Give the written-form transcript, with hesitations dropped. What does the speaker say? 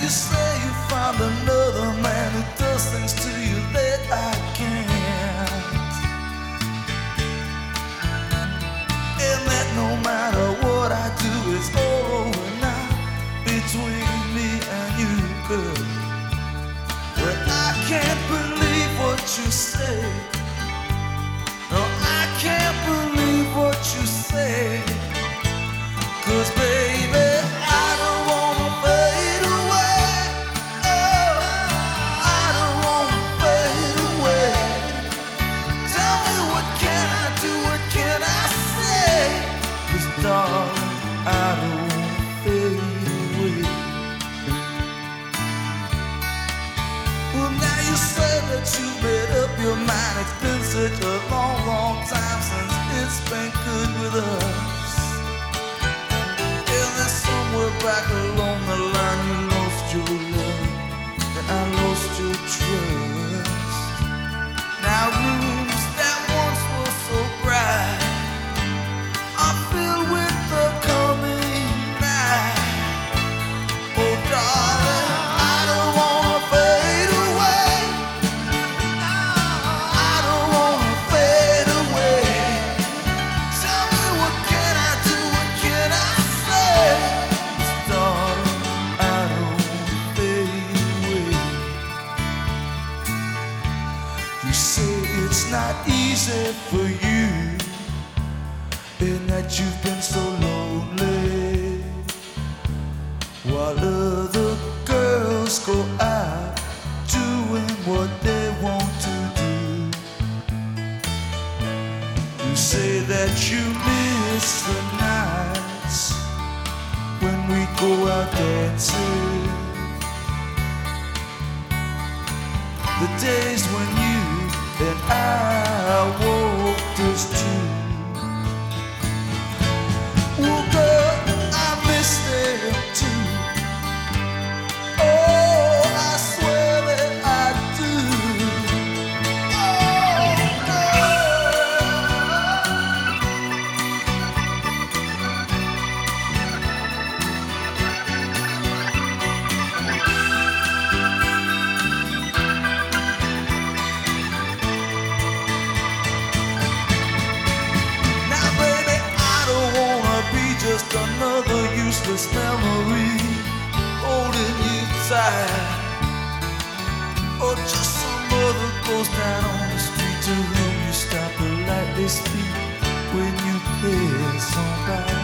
you say you found another man who does things to you that I can't, and that no matter what I do, it's all over now between me and you, girl. Well, I can't believe what you say. No, I can't believe what you say. 'Cause baby, I don't wanna fade away. Oh, I don't wanna fade away. Tell me, what can I do? What can I say? 'Cause darling, I don't wanna fade away. Well, now you say that you made up your mind. It's been such a long, long time since it's been good with us. Somewhere back along the line, you lost your love and I lost your trust. Now rooms that once were so bright are filled with the coming night. Oh darling, I don't wanna fade away. I don't wanna fade away. Tell me, what can I do? What can I say? You say it's not easy for you, and that you've been so lonely, while other girls go out doing what they want to do. You say that you miss the nights when we go out dancing, the days when you and I walked us two. Well, girl, I miss them too. Oh, I swear that I do. Just another useless memory holding you tight, or just some other goes down on the street to whom you stop politely speak when you pass on by.